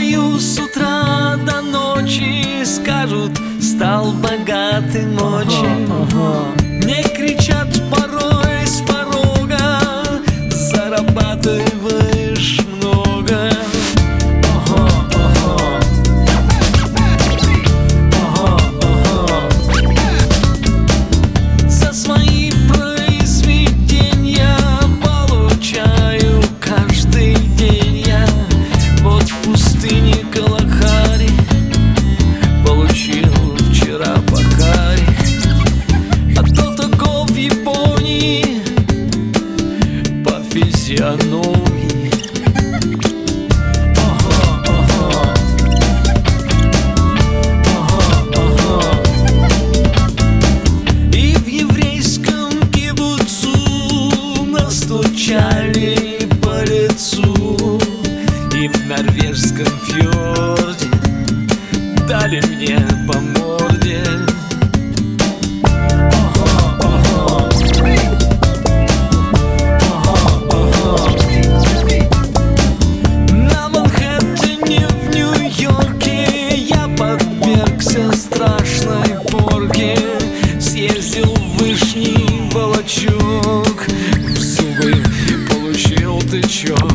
Напою с утра до ночи, скажут, стал богатым очень. Мне кричат порой с порога, зарабатываешь много. За свои произведения получаю каждый день я. Вот в пустыне Калахари получил вчера по харе. А то таков в Японии по физиономии. И в еврейском кибуцу настучали по лицу, и в норвежском фьорде дали мне по морде. На Манхэттене в Нью-Йорке я подвергся страшной порке. Съездил в Вышний Волочок, в зубы получил тычок.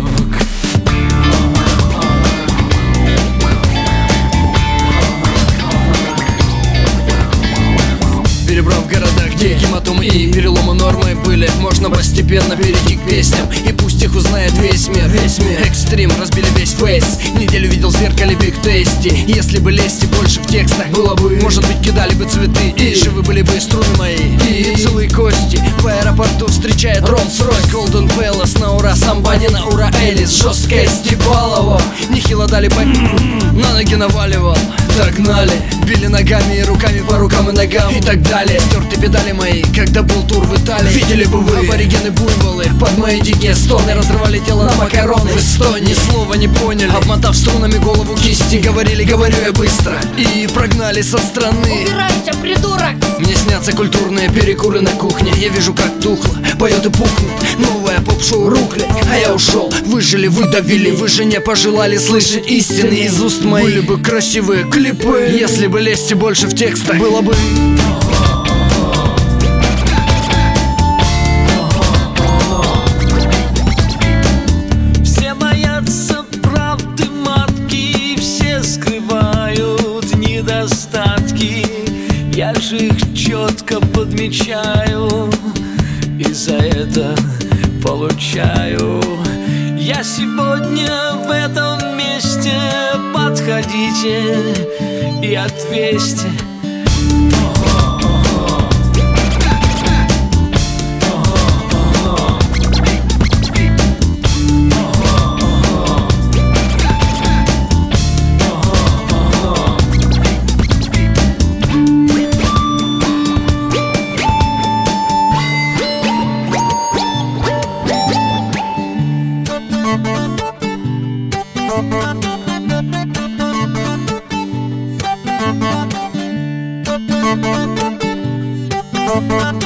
Перебрав в города, где гематомы и переломы нормы были, можно постепенно перейти к песням, и пусть их узнает весь мир. Экстрим, разбили весь фейс. Неделю видел в зеркале Биг Тейсти. Если бы лести больше в текстах было бы, может быть, кидали бы цветы, и живы были бы струны мои и целые кости. В аэропорту встречает Rolls-Royce, Golden Palace на ура, Самбани на ура, Элис, жесткая Степалова. Нехило дали по... на ноги наваливал. Догнали, били ногами и руками по рукам и ногам и так далее. Стерты педали мои, когда был тур в Италии. Видели бы вы аборигены буйволы под мои дикие стоны, разрывали тело на макароны. В Эстонии ни слова не поняли, обмотав струнами голову кисти. Говорили, говорю я быстро, и прогнали со страны. Убирайся, придурок! Мне снятся культурные перекуры на кухне. Я вижу, как тухло, поет и пухнет новое поп-шоу Рухля. А я ушел, выжили, выдавили. Вы же не пожелали слышать истины из уст моих. Были бы красивые клипы, если бы лезть больше в текстах было бы. Все боятся правды матки, все скрывают недостатки. Я же их четко подмечаю и за это получаю. Я сегодня в этом месте, подходите и отвесьте. Thank you.